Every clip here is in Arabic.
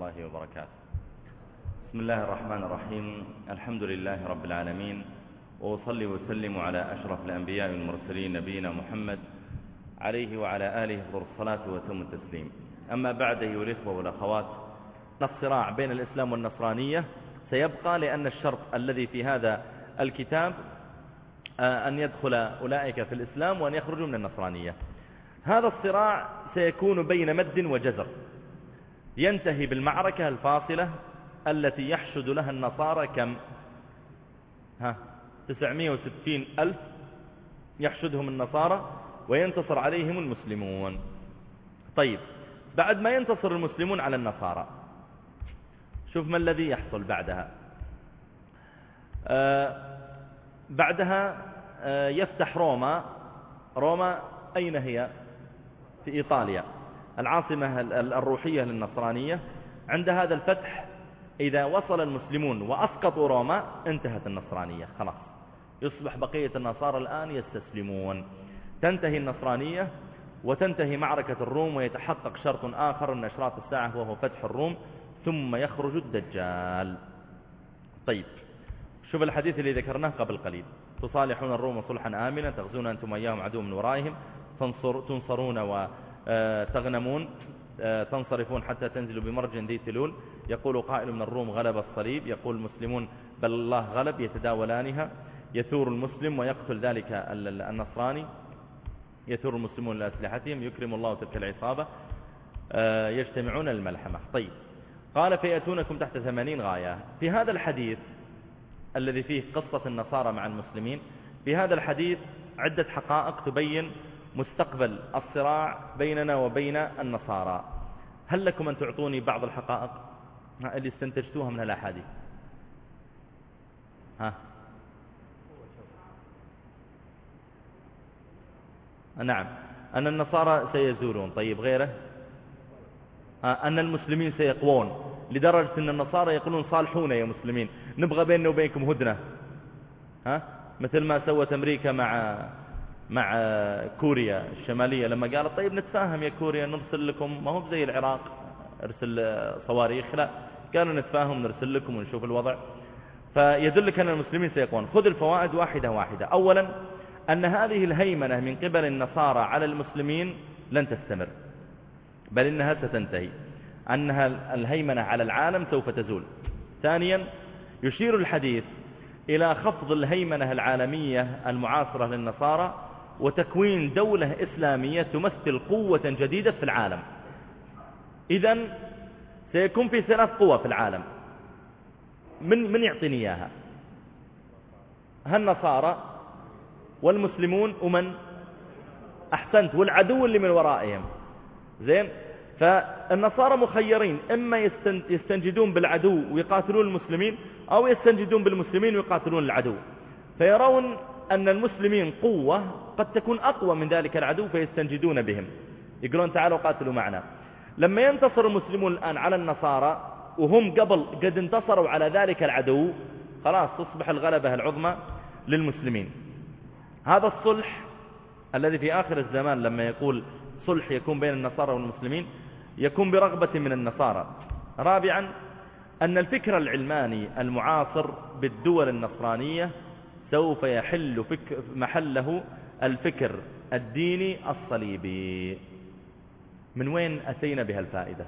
الله وبركاته. بسم الله الرحمن الرحيم. الحمد لله رب العالمين، وأصلي وسلم على أشرف الأنبياء والمرسلين نبينا محمد عليه وعلى آله أفضل الصلاة وأتم التسليم. أما بعد أيها الإخوة والأخوات، الصراع بين الإسلام والنصرانية سيبقى، لأن الشرط الذي في هذا الكتاب أن يدخل أولئك في الإسلام وأن يخرجوا من النصرانية. هذا الصراع سيكون بين مد وجزر، ينتهي بالمعركة الفاصلة التي يحشد لها النصارى كم 960 ألف يحشدهم النصارى وينتصر عليهم المسلمون. طيب، بعد ما ينتصر المسلمون على النصارى، شوف ما الذي يحصل بعدها. بعدها يفتح روما. أين هي؟ في إيطاليا، العاصمة الروحية للنصرانية. عند هذا الفتح إذا وصل المسلمون وأسقطوا روما انتهت النصرانية، خلاص يصبح بقية النصارى الآن يستسلمون، تنتهي النصرانية وتنتهي معركة الروم، ويتحقق شرط آخر من أشراط الساعة وهو فتح الروم، ثم يخرج الدجال. طيب، شوف الحديث اللي ذكرناه قبل قليل: تصالحون الروم صلحا آمنا، تغزون أنتم وإياهم عدو من ورائهم، تنصرون وتغنمون، تنصرفون حتى تنزلوا بمرج ذي تلول. يقول قائل من الروم غلب الصليب، يقول المسلمون بل الله غلب، يتداولانها، يثور المسلم ويقتل ذلك النصراني، يثور المسلمون لأسلحتهم، يكرم الله تلك العصابة، يجتمعون الملحمة. طيب، قال فيأتونكم تحت 80 غاية. في هذا الحديث الذي فيه قصة النصارى مع المسلمين، في هذا الحديث عدة حقائق تبين مستقبل الصراع بيننا وبين النصارى. هل لكم أن تعطوني بعض الحقائق اللي استنتجتوها من الأحاديث؟ نعم، أن النصارى سيزولون. طيب، غيره؟ أن المسلمين سيقوون، لدرجة أن النصارى يقولون صالحونا يا مسلمين، نبغى بيننا وبينكم هدنة، مثل ما سوت أمريكا مع كوريا الشمالية، لما قالت طيب نتفاهم يا كوريا، نرسل لكم، ما هو زي العراق ارسل صواريخ، لا، قالوا نتفاهم نرسل لكم ونشوف الوضع. فيدلك أن المسلمين سيقوون. خذ الفوائد واحدة واحدة. أولا، أن هذه الهيمنة من قبل النصارى على المسلمين لن تستمر، بل إنها ستنتهي، أنها الهيمنة على العالم سوف تزول. ثانيا، يشير الحديث إلى خفض الهيمنة العالمية المعاصرة للنصارى وتكوين دولة إسلامية تمثل قوة جديدة في العالم. إذن سيكون في 3 قوى في العالم. من يعطيني إياها؟ النصارى والمسلمون ومن؟ أحسنت، والعدو اللي من ورائهم. زين، فالنصارى مخيرين، إما يستنجدون بالعدو ويقاتلون المسلمين، أو يستنجدون بالمسلمين ويقاتلون العدو. فيرون أن المسلمين قوة قد تكون أقوى من ذلك العدو، فيستنجدون بهم، يقولون تعالوا قاتلوا معنا. لما ينتصر المسلمون الآن على النصارى وهم قبل قد انتصروا على ذلك العدو، خلاص تصبح الغلبة العظمى للمسلمين. هذا الصلح الذي في آخر الزمان، لما يقول صلح يكون بين النصارى والمسلمين، يكون برغبة من النصارى. رابعا، أن الفكر العلماني المعاصر بالدول النصرانية سوف يحل محله الفكر الديني الصليبي. من وين أتينا بها الفائدة؟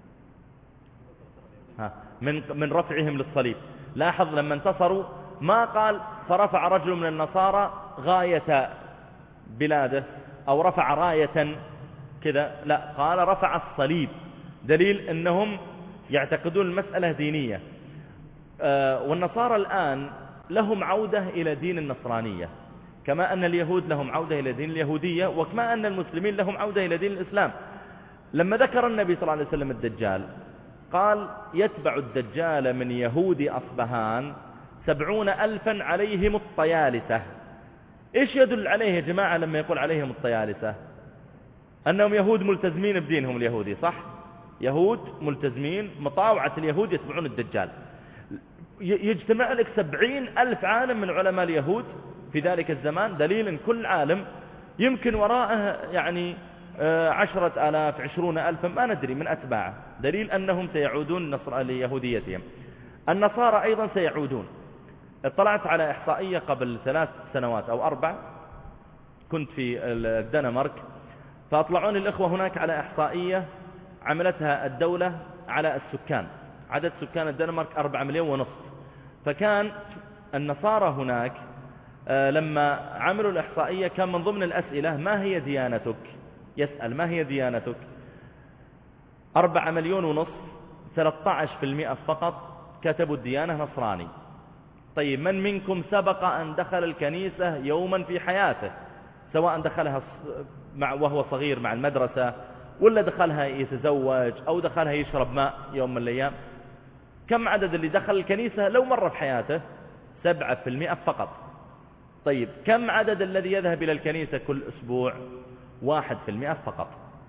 من رفعهم للصليب. لاحظ لما انتصروا ما قال فرفع رجل من النصارى غاية بلاده أو رفع راية كذا، لا، قال رفع الصليب، دليل أنهم يعتقدون المسألة دينية. والنصارى الآن لهم عودة إلى دين النصرانية، كما أن اليهود لهم عودة إلى دين اليهودية، وكما أن المسلمين لهم عودة إلى دين الإسلام. لما ذكر النبي صلى الله عليه وسلم الدجال، قال يتبع الدجال من يهود أصبهان 70,000 عليهم الطيالسة. إيش يدل عليه يا جماعة لما يقول عليهم الطيالسة؟ أنهم يهود ملتزمين بدينهم اليهودي، صح؟ يهود ملتزمين، مطاوعة اليهود يتبعون الدجال. يجتمع لك 70,000 عالم من علماء اليهود في ذلك الزمان، دليل أن كل عالم يمكن وراءه يعني 10,000 20,000 ما ندري من أتباعه، دليل أنهم سيعودون ليهوديتهم. النصارى أيضا سيعودون. اطلعت على إحصائية قبل 3 سنوات أو 4، كنت في الدنمارك، فأطلعوني الإخوة هناك على إحصائية عملتها الدولة على السكان. عدد سكان الدنمارك 4.5 مليون. فكان النصارى هناك لما عملوا الإحصائية كان من ضمن الأسئلة ما هي ديانتك؟ يسأل ما هي ديانتك؟ 4.5 مليون، 13% فقط كتبوا الديانة نصراني. طيب من منكم سبق أن دخل الكنيسة يوما في حياته، سواء دخلها وهو صغير مع المدرسة، ولا دخلها يتزوج، أو دخلها يشرب ماء يوم من الأيام؟ كم عدد اللي دخل الكنيسة لو مرة في حياته؟ 7% فقط. طيب كم عدد الذي يذهب إلى الكنيسة كل أسبوع؟ 1% فقط.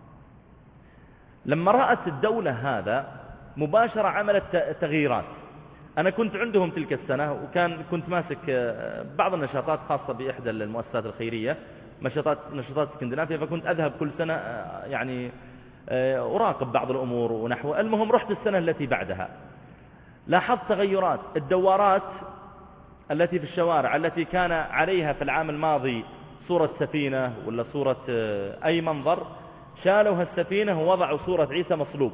لما رأت الدولة هذا مباشرة عملت تغييرات. أنا كنت عندهم تلك السنة، كنت ماسك بعض النشاطات خاصة بإحدى المؤسسات الخيرية، نشاطات اسكندنافيا، فكنت أذهب كل سنة يعني أراقب بعض الأمور ونحو. المهم رحت السنة التي بعدها، لاحظت تغيرات. الدوارات التي في الشوارع التي كان عليها في العام الماضي صورة سفينة ولا صورة أي منظر، شالوا السفينة ووضعوا صورة عيسى مصلوب.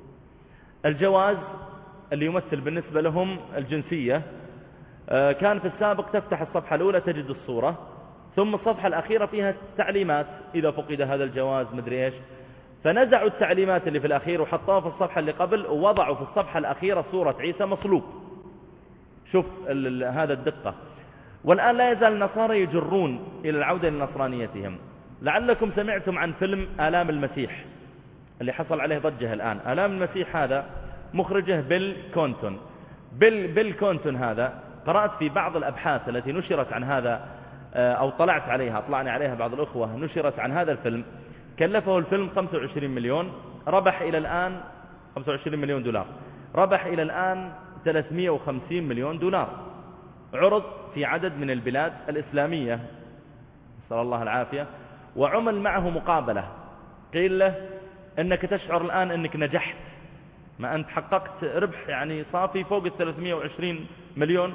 الجواز اللي يمثل بالنسبة لهم الجنسية، كان في السابق تفتح الصفحة الأولى تجد الصورة، ثم الصفحة الأخيرة فيها تعليمات إذا فقد هذا الجواز مدري إيش، فنزعوا التعليمات اللي في الأخير وحطوها في الصفحة اللي قبل، ووضعوا في الصفحة الأخيرة صورة عيسى مصلوب. شوف هذا الدقة. والآن لا يزال النصارى يجرون إلى العودة لنصرانيتهم. لعلكم سمعتم عن فيلم آلام المسيح اللي حصل عليه ضجة الآن. آلام المسيح هذا مخرجه بيل كونتون. بيل كونتون هذا، قرأت في بعض الأبحاث التي نشرت عن هذا، أو أطلعني عليها بعض الأخوة، نشرت عن هذا الفيلم. كلفه الفيلم 25 مليون، ربح إلى الآن 25 مليون دولار، ربح إلى الآن 350 مليون دولار. عرض في عدد من البلاد الإسلامية، نسأل الله العافية، وعمل معه مقابلة. قيل له أنك تشعر الآن أنك نجحت، ما أنت حققت ربح يعني صافي فوق 320 مليون،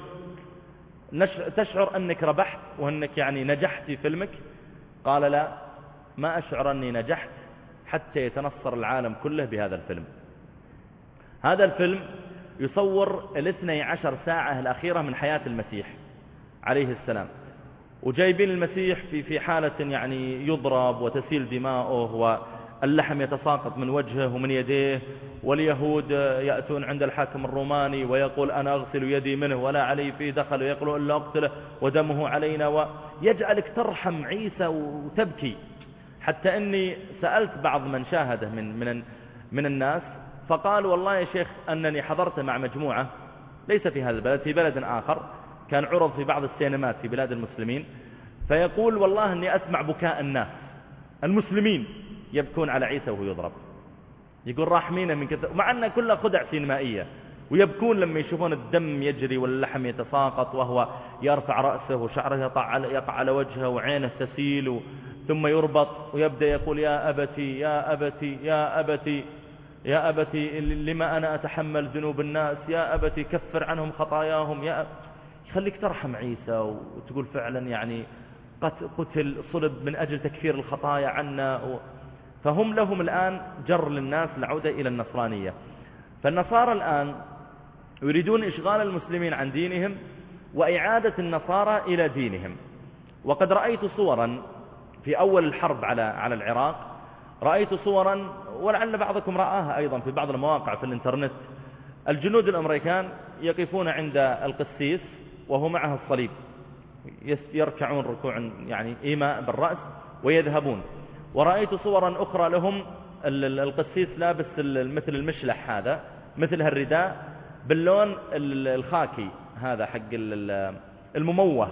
تشعر أنك ربحت وأنك يعني نجحت في فيلمك؟ قال لا، ما أشعر أني نجحت حتى يتنصر العالم كله بهذا الفيلم. هذا الفيلم يصور 12 ساعة الأخيرة من حياة المسيح عليه السلام، وجايبين المسيح في حالة يعني يضرب وتسيل دماؤه واللحم يتساقط من وجهه ومن يديه، واليهود يأتون عند الحاكم الروماني ويقول أنا أغسل يدي منه ولا علي فيه دخل، ويقول إلا أقتله ودمه علينا، ويجعلك ترحم عيسى وتبكي. حتى أني سألت بعض من شاهده من الناس، فقال والله يا شيخ أنني حضرت مع مجموعة ليس في هذا البلد، في بلد آخر، كان عرض في بعض السينمات في بلاد المسلمين، فيقول والله أني أسمع بكاء الناس المسلمين يبكون على عيسى وهو يضرب، يقول راحمين من كثر، مع أنها كلها خدع سينمائية، ويبكون لما يشوفون الدم يجري واللحم يتساقط وهو يرفع رأسه وشعره يقع على وجهه وعينه تسيل، ثم يربط ويبدأ يقول يا أبتي يا أبتي يا أبتي يا أبتي لما أنا أتحمل ذنوب الناس، يا أبتي كفر عنهم خطاياهم، يخليك ترحم عيسى وتقول فعلا يعني قتل صلب من أجل تكفير الخطايا عنا. فهم لهم الآن جر للناس العودة إلى النصرانية. فالنصارى الآن يريدون إشغال المسلمين عن دينهم وإعادة النصارى إلى دينهم. وقد رأيت صورا في أول الحرب على العراق، رأيت صورا ولعل بعضكم رآها أيضا في بعض المواقع في الانترنت، الجنود الأمريكان يقفون عند القسيس وهو معه الصليب، يركعون ركوعا يعني إيماء بالرأس ويذهبون. ورأيت صورا أخرى لهم القسيس لابس مثل المشلح هذا، مثل هالرداء باللون الخاكي هذا حق المموه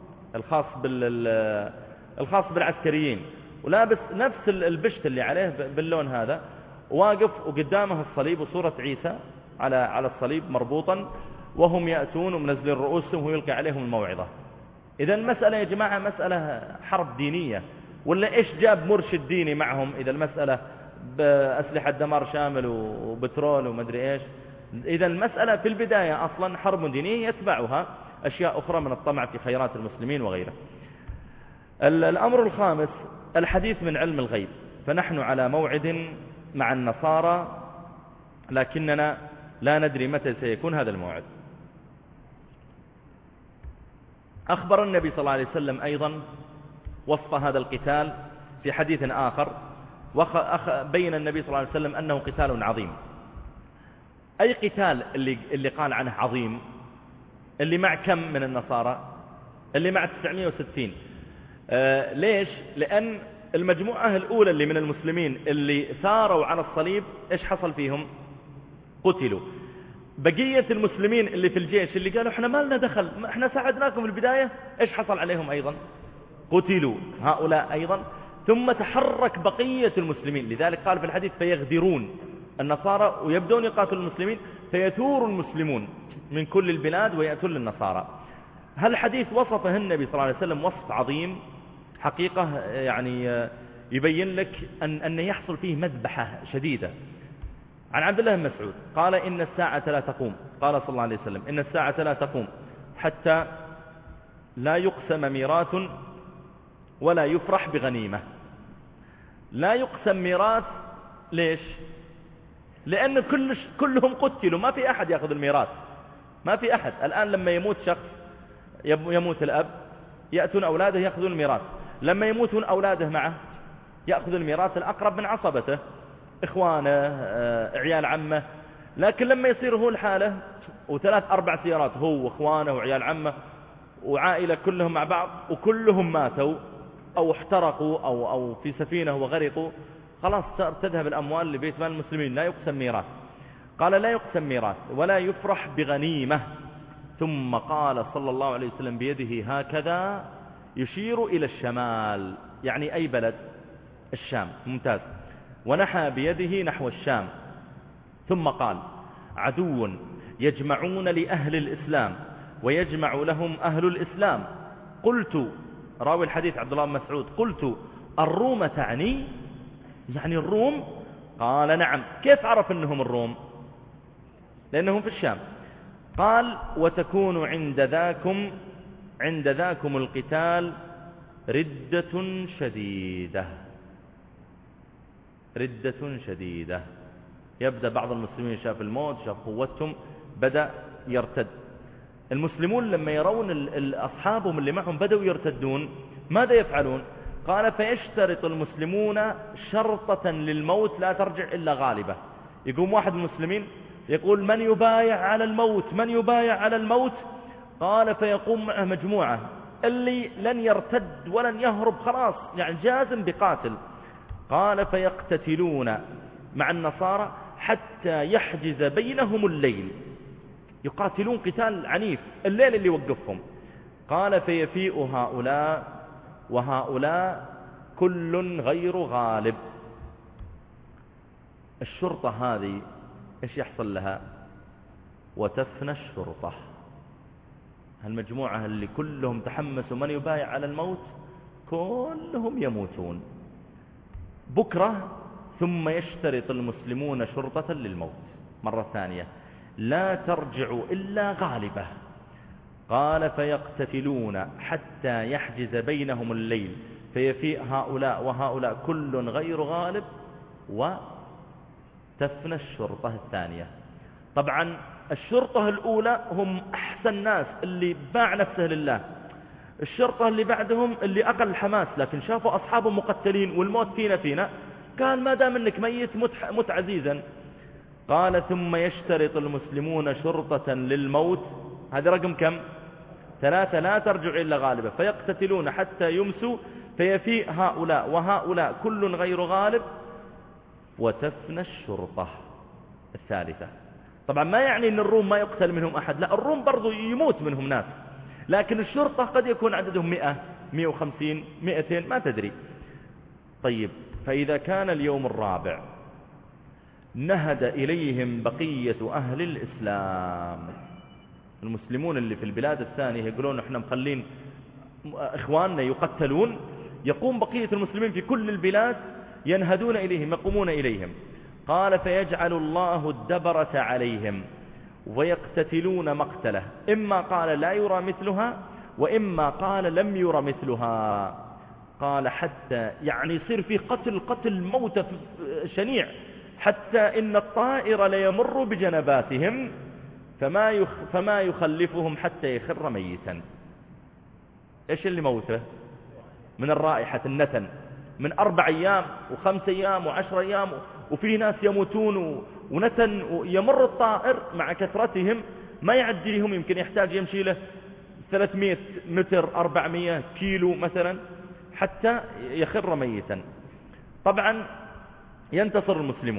الخاص بالعسكريين، ولابس نفس البشت اللي عليه باللون هذا، واقف وقدامه الصليب وصورة عيسى على الصليب مربوطا، وهم يأتون ومنزلين رؤوسهم ويلقي عليهم الموعظة. إذا المسألة يا جماعة مسألة حرب دينية، ولا إيش جاب مرشد ديني معهم إذا المسألة بأسلحة دمار شامل وبترول ومدري إيش؟ إذا المسألة في البداية أصلا حرب دينية يتبعها أشياء أخرى من الطمع في خيرات المسلمين وغيره. الأمر الخامس الحديث من علم الغيب. فنحن على موعد مع النصارى لكننا لا ندري متى سيكون هذا الموعد. أخبر النبي صلى الله عليه وسلم أيضا وصف هذا القتال في حديث آخر، بين النبي صلى الله عليه وسلم أنه قتال عظيم. أي قتال اللي قال عنه عظيم؟ اللي مع كم من النصارى؟ اللي مع 960. ليش؟ لأن المجموعة الأولى اللي من المسلمين اللي ثاروا على الصليب إيش حصل فيهم؟ قتلوا. بقية المسلمين اللي في الجيش اللي قالوا احنا ما لنا دخل، احنا ساعدناكم في البداية، إيش حصل عليهم أيضا؟ قتلوا هؤلاء أيضا. ثم تحرك بقية المسلمين، لذلك قال في الحديث فيغدرون النصارى ويبدون يقاتلوا المسلمين، فيثور المسلمون من كل البلاد ويأتون للنصارى. هالحديث وصفه النبي صلى الله عليه وسلم وصف عظيم حقيقة، يعني يبين لك أن يحصل فيه مذبحة شديدة. عن عبد الله بن مسعود قال إن الساعة لا تقوم، قال صلى الله عليه وسلم إن الساعة لا تقوم حتى لا يقسم ميراث ولا يفرح بغنيمة. لا يقسم ميراث، ليش؟ لأن كلهم قتلوا، ما في أحد يأخذ الميراث، ما في أحد. الآن لما يموت شخص، يموت الأب، يأتون أولاده يأخذون الميراث. لما يموتون أولاده معه يأخذ الميراث الأقرب من عصبته، إخوانه، عيال عمه. لكن لما يصير هو الحالة وثلاث أربع سيارات، هو وإخوانه وعيال عمه وعائلة كلهم مع بعض وكلهم ماتوا أو احترقوا أو في سفينة وغرقوا، خلاص تذهب الأموال لبيت مال المسلمين، لا يقسم ميراث. قال لا يقسم ميراث ولا يفرح بغنيمة. ثم قال صلى الله عليه وسلم بيده هكذا يشير إلى الشمال، يعني أي بلد؟ الشام. ممتاز. ونحى بيده نحو الشام. ثم قال عدو يجمعون لأهل الإسلام ويجمع لهم أهل الإسلام. قلت، راوي الحديث عبد الله بن مسعود، قلت الروم تعني؟ يعني الروم؟ قال نعم. كيف عرف أنهم الروم؟ لأنهم في الشام. قال وتكون عند ذاكم القتال ردة شديدة. ردة شديدة. يبدأ بعض المسلمين شاف الموت، شاف قوتهم، بدأ يرتد. المسلمون لما يرون أصحابهم اللي معهم بدأوا يرتدون ماذا يفعلون؟ قال فيشترط المسلمون شرطة للموت لا ترجع إلا غالبة. يقوم واحد من المسلمين يقول من يبايع على الموت، من يبايع على الموت؟ قال فيقوم معه مجموعة، اللي لن يرتد ولن يهرب خلاص يعني جازم بقاتل. قال فيقتتلون مع النصارى حتى يحجز بينهم الليل، يقاتلون قتال عنيف الليل اللي يوقفهم. قال فيفيء هؤلاء وهؤلاء كل غير غالب. الشرطة هذه إيش يحصل لها؟ وتفنى الشرطة. هالمجموعة اللي كلهم تحمسوا من يبايع على الموت كلهم يموتون بكرة. ثم يشترط المسلمون شرطة للموت مرة ثانية لا ترجع إلا غالبة. قال فيقتتلون حتى يحجز بينهم الليل فيفيء هؤلاء وهؤلاء كل غير غالب وتفنى الشرطة الثانية. طبعا الشرطة الأولى هم أحسن ناس اللي باع نفسه لله. الشرطة اللي بعدهم اللي أقل حماس، لكن شافوا أصحابهم مقتلين والموت فينا قال ما دام انك ميت مت عزيزا. قال ثم يشترط المسلمون شرطة للموت، هذا رقم كم؟ 3 لا ترجع إلا غالبة. فيقتتلون حتى يمسوا فيفيء هؤلاء وهؤلاء كل غير غالب وتفنى الشرطة الثالثة. طبعا ما يعني ان الروم ما يقتل منهم أحد، لا، الروم برضو يموت منهم ناس، لكن الشرطة قد يكون عددهم 100 150 200 ما تدري. طيب فإذا كان اليوم الرابع نهد إليهم بقية أهل الإسلام، المسلمون اللي في البلاد الثانية يقولون احنا مخلين إخواننا يقتلون، يقوم بقية المسلمين في كل البلاد ينهدون إليهم يقومون إليهم. قال فيجعل الله الدبرة عليهم ويقتتلون مقتله، إما قال لا يرى مثلها وإما قال لم يرى مثلها. قال حتى يعني يصير في قتل موت شنيع، حتى إن الطائر ليمر بجنباتهم فما يخلفهم حتى يخر ميتا. إيش اللي موته؟ من الرائحة النتن، من 4 أيام و5 أيام و10 أيام، وفي ناس يموتون ونتن، ويمر الطائر مع كثرتهم ما يعدي لهم، يمكن يحتاج يمشي له 300 متر 400 كيلو مثلا حتى يخر ميتا. طبعا ينتصر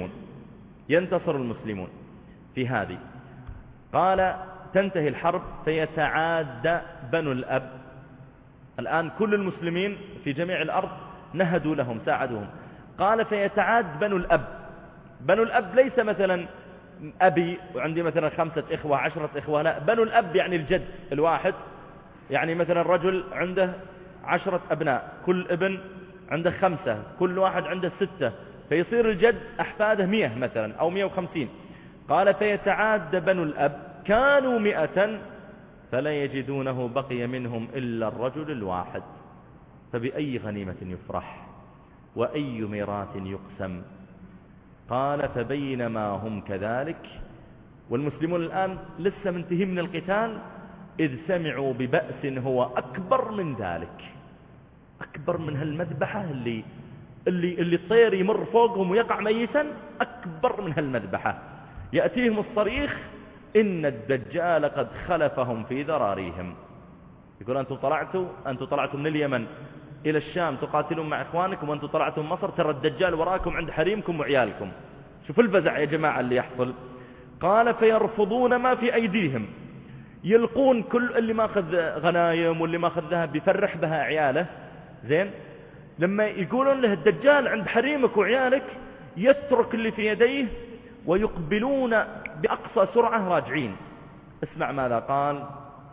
المسلمون في هذه. قال تنتهي الحرب فيتعاد بنو الأب. الآن كل المسلمين في جميع الأرض نهدوا لهم ساعدوهم. قال فيتعاد بنو الأب. بنو الأب ليس مثلا أبي وعندي مثلا 5 إخوة 10 إخوة، لا، بنو الأب يعني الجد الواحد. يعني مثلا رجل عنده 10 أبناء، كل ابن عنده 5، كل واحد عنده 6، فيصير الجد أحفاده 100 مثلا أو 150. قال فيتعاد بنو الأب كانوا 100 فلا يجدونه بقي منهم إلا الرجل الواحد، فبأي غنيمة يفرح وأي ميراث يقسم. قال فبينما هم كذلك والمسلمون الآن لسه منتهين من القتال إذ سمعوا ببأس هو أكبر من ذلك، أكبر من هالمذبحة اللي الطير يمر فوقهم ويقع ميتا، أكبر من هالمذبحة. يأتيهم الصريخ إن الدجال قد خلفهم في ذراريهم. يقول أنتم طلعتم من اليمن إلى الشام تقاتلون مع إخوانكم، وأنتم طلعتم مصر، ترى الدجال وراكم عند حريمكم وعيالكم. شوف الفزع يا جماعة اللي يحصل. قال فيرفضون ما في أيديهم، يلقون كل اللي ما أخذ غنايم واللي ما أخذ ذهب يفرح بها عياله. زين، لما يقولون له الدجال عند حريمك وعيالك يترك اللي في يديه ويقبلون بأقصى سرعة راجعين. اسمع ماذا قال.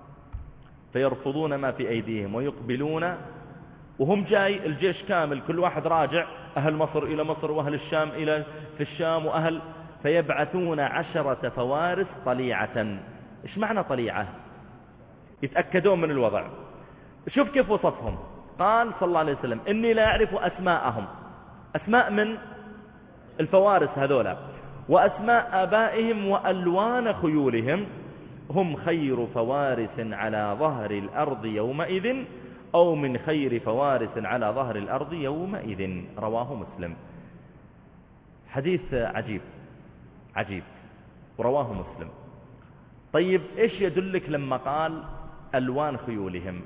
فيرفضون ما في أيديهم ويقبلون، وهم جاي الجيش كامل كل واحد راجع، أهل مصر إلى مصر وأهل الشام إلى في الشام وأهل، فيبعثون 10 فوارس طليعة. إيش معنى طليعة؟ يتأكدون من الوضع. شوف كيف وصفهم. قال صلى الله عليه وسلم إني لا أعرف أسماءهم، أسماء من الفوارس هذولا، وأسماء آبائهم وألوان خيولهم، هم خير فوارس على ظهر الأرض يومئذ أو من خير فوارس على ظهر الأرض يومئذ. رواه مسلم. حديث عجيب ورواه مسلم. طيب إيش يدلك لما قال ألوان خيولهم؟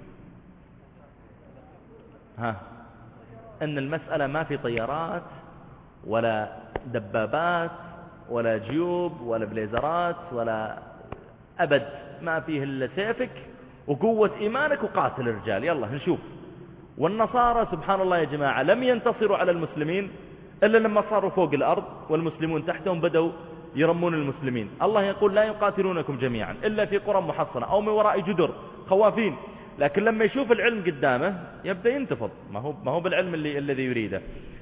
أن المسألة ما في طيارات ولا دبابات ولا جيوب ولا بليزرات ولا أبد، ما فيه إلا سيفك وقوة إيمانك وقاتل الرجال، يلا نشوف. والنصارى سبحان الله يا جماعة لم ينتصروا على المسلمين إلا لما صاروا فوق الأرض والمسلمون تحتهم بدأوا يرمون المسلمين. الله يقول لا يقاتلونكم جميعا إلا في قرى محصنة أو من وراء جدر خوافين، لكن لما يشوف العلم قدامه يبدأ ينتفض، ما هو بالعلم الذي يريده.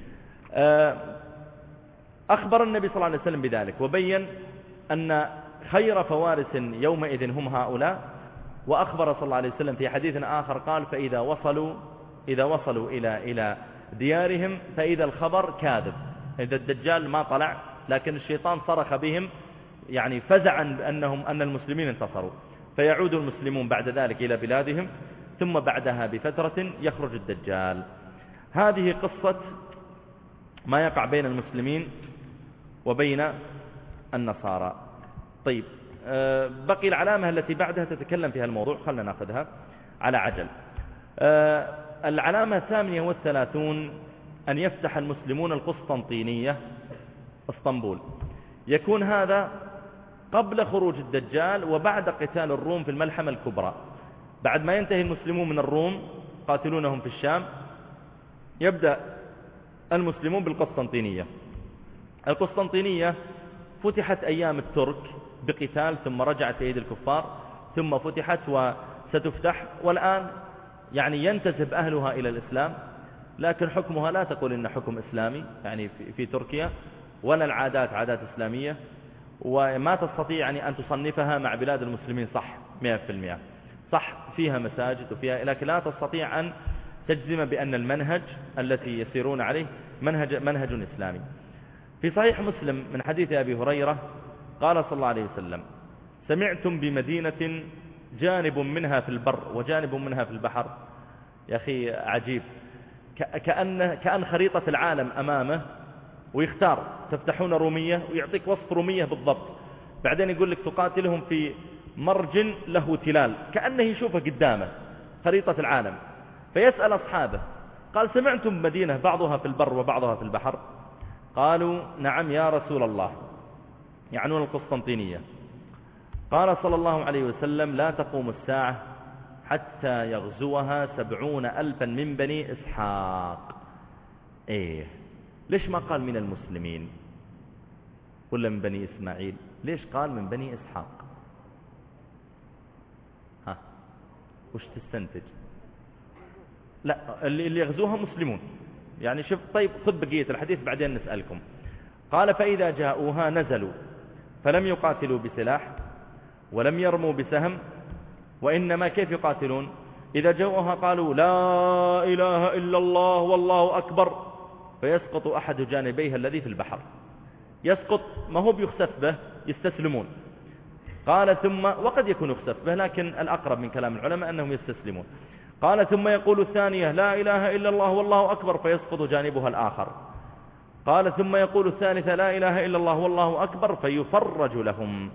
أخبر النبي صلى الله عليه وسلم بذلك وبين أن خير فوارس يومئذ هم هؤلاء. وأخبر صلى الله عليه وسلم في حديث آخر قال فإذا وصلوا إلى ديارهم فإذا الخبر كاذب، إذا الدجال ما طلع لكن الشيطان صرخ بهم يعني فزعا أن المسلمين انتصروا، فيعود المسلمون بعد ذلك إلى بلادهم، ثم بعدها بفترة يخرج الدجال. هذه قصة ما يقع بين المسلمين وبين النصارى. طيب بقي العلامة التي بعدها تتكلم فيها الموضوع، خلنا نأخذها على عجل. العلامة 38 أن يفتح المسلمون القسطنطينية اسطنبول. يكون هذا قبل خروج الدجال وبعد قتال الروم في الملحمة الكبرى. بعد ما ينتهي المسلمون من الروم قاتلونهم في الشام، يبدأ المسلمون بالقسطنطينية. القسطنطينية فتحت أيام الترك بقتال، ثم رجعت إلى يد الكفار، ثم فتحت وستفتح، والآن يعني ينتسب أهلها إلى الإسلام. لكن حكمها لا تقول إن حكم إسلامي يعني في تركيا، ولا العادات عادات إسلامية، وما تستطيع يعني أن تصنفها مع بلاد المسلمين صح 100%. صح فيها مساجد وفيها، لكن لا تستطيع أن تجزم بأن المنهج التي يسيرون عليه منهج إسلامي. في صحيح مسلم من حديث أبي هريرة قال صلى الله عليه وسلم: سمعتم بمدينة جانب منها في البر وجانب منها في البحر. يا أخي عجيب، كأن خريطة العالم أمامه ويختار تفتحون رومية ويعطيك وصف رومية بالضبط، بعدين يقول لك تقاتلهم في مرج له تلال، كأنه يشوفه قدامه خريطة العالم. فيسأل أصحابه قال: سمعتم مدينة بعضها في البر وبعضها في البحر؟ قالوا: نعم يا رسول الله، يعنون القسطنطينية. قال صلى الله عليه وسلم: لا تقوم الساعة حتى يغزوها 70,000 من بني إسحاق. إيه، ليش ما قال من المسلمين ولا من بني إسماعيل؟ ليش قال من بني إسحاق؟ ها، وش تستنتج؟ لا، اللي يغزوها مسلمون يعني. شوف، طيب خذ بقية الحديث بعدين نسألكم. قال: فإذا جاءوها نزلوا فلم يقاتلوا بسلاح ولم يرموا بسهم، وإنما كيف يقاتلون؟ إذا جاءوها قالوا: لا إله إلا الله والله أكبر، فيسقط أحد جانبيها الذي في البحر. يسقط، ما هو بيخسف به، يستسلمون. قال: ثم، وقد يكون يخسف به، لكن الأقرب من كلام العلماء أنهم يستسلمون. قال: ثم يقول الثانية: لا إله إلا الله والله أكبر، فيسقط جانبها الآخر. قال: ثم يقول الثالثة: لا إله إلا الله والله أكبر، فيفرج لهم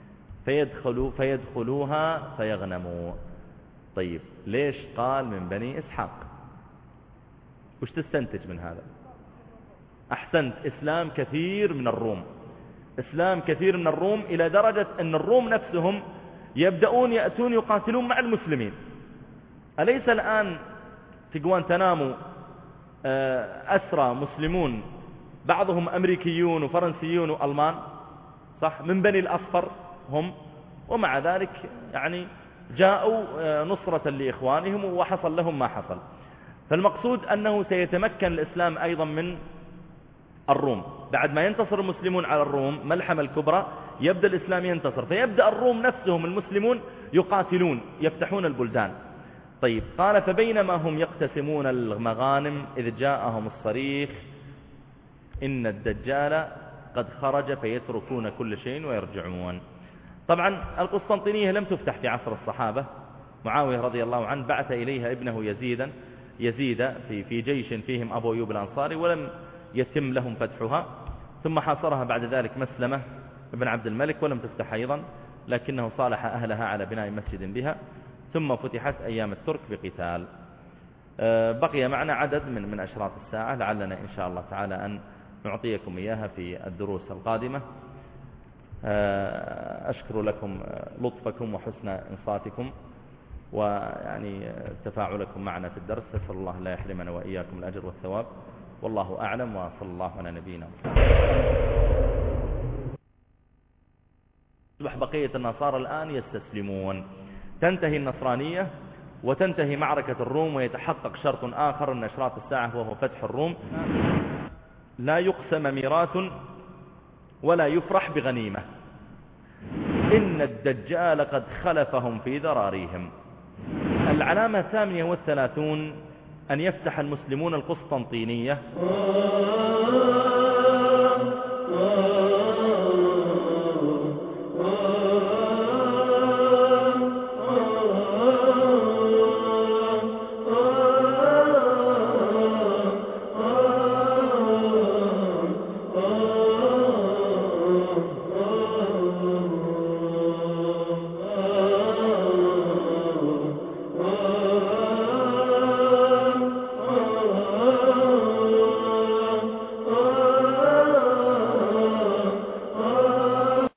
فيدخلوها فيغنموا. طيب ليش قال من بني إسحاق؟ وش تستنتج من هذا؟ أحسنت، إسلام كثير من الروم، إسلام كثير من الروم، إلى درجة أن الروم نفسهم يبدأون يأتون يقاتلون مع المسلمين. أليس الآن في غوانتنامو أسرى مسلمون، بعضهم أمريكيون وفرنسيون وألمان، صح، من بني الأصفر هم، ومع ذلك يعني جاءوا نصرة لإخوانهم وحصل لهم ما حصل. فالمقصود أنه سيتمكن الإسلام أيضا من الروم. بعد ما ينتصر المسلمون على الروم ملحمة الكبرى، يبدأ الإسلام ينتصر، فيبدأ الروم نفسهم المسلمون يقاتلون، يفتحون البلدان. طيب، قال: فبينما هم يقتسمون المغانم إذ جاءهم الصريخ إن الدجال قد خرج فيتركون كل شيء ويرجعون. طبعا القسطنطينية لم تفتح في عصر الصحابة. معاوية رضي الله عنه بعث إليها ابنه يزيد في جيش فيهم أبو أيوب الأنصاري، ولم يتم لهم فتحها. ثم حاصرها بعد ذلك مسلمة ابن عبد الملك ولم تفتح أيضا، لكنه صالح أهلها على بناء مسجد بها، ثم فتحت أيام الترك بقتال. بقي معنا عدد من أشراط الساعة، لعلنا إن شاء الله تعالى أن نعطيكم إياها في الدروس القادمة. أشكر لكم لطفكم وحسن إنصاتكم ويعني تفاعلكم معنا في الدرس. أسأل الله لا يحرمنا وإياكم الأجر والثواب، والله أعلم، وصلى الله على نبينا محمد. يصبح بقية النصارى الآن يستسلمون، تنتهي النصرانية وتنتهي معركة الروم، ويتحقق شرط آخر من أشراط الساعة وهو فتح الروم. لا يقسم ميراث ولا يفرح بغنيمة، إن الدجال قد خلفهم في ذراريهم. العلامة 38 أن يفتح المسلمون القسطنطينية